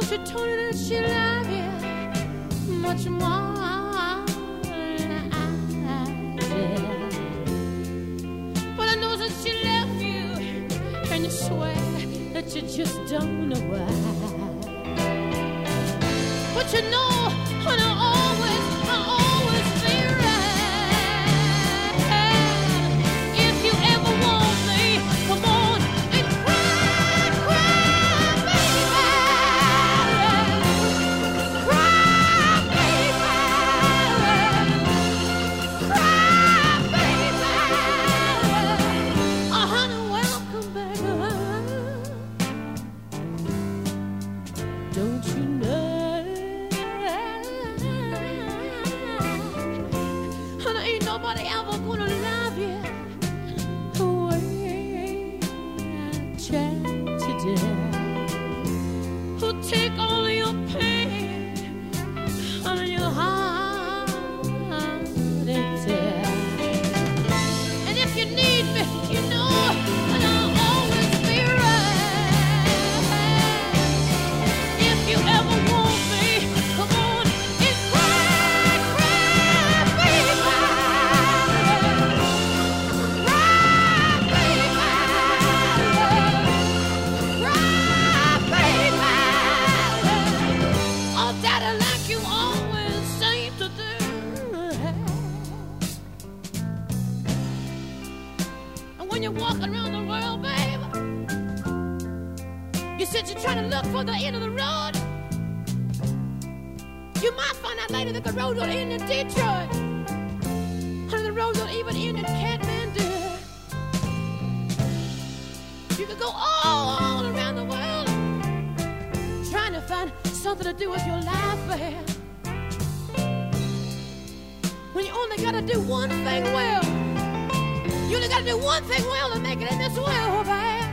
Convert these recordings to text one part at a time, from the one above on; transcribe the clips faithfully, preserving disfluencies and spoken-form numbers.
She told her that she loved you much more than I did. But I know that she left you, and you swear that you just don't know why. But you know, and I always, I always be right. If you ever want me, come on and cry, cry, baby. Cry, baby. Cry, baby. Oh, honey, welcome back around. Don't you know? Nobody ever gonna love you the way I tried today. Who'll take all your pain on your heart and tear. And if you need me, you know, and I'll always be right. If you ever want me, come on and cry, cry, baby. When you're walking around the world, baby, you said you're trying to look for the end of the road. You might find out later that the road don't end in Detroit, and the road don't even end in Kathmandu. You could go all, all around the world trying to find something to do with your life, baby, when you only gotta do one thing well. You only gotta do one thing well to make it in this world, babe.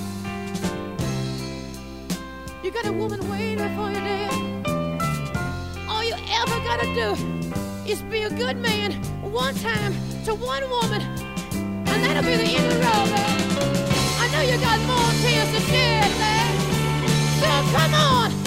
You got a woman waiting for you there. All you ever gotta do is be a good man one time to one woman, and that'll be the end of the road, babe. I know you got more tears to shed, babe. So come on.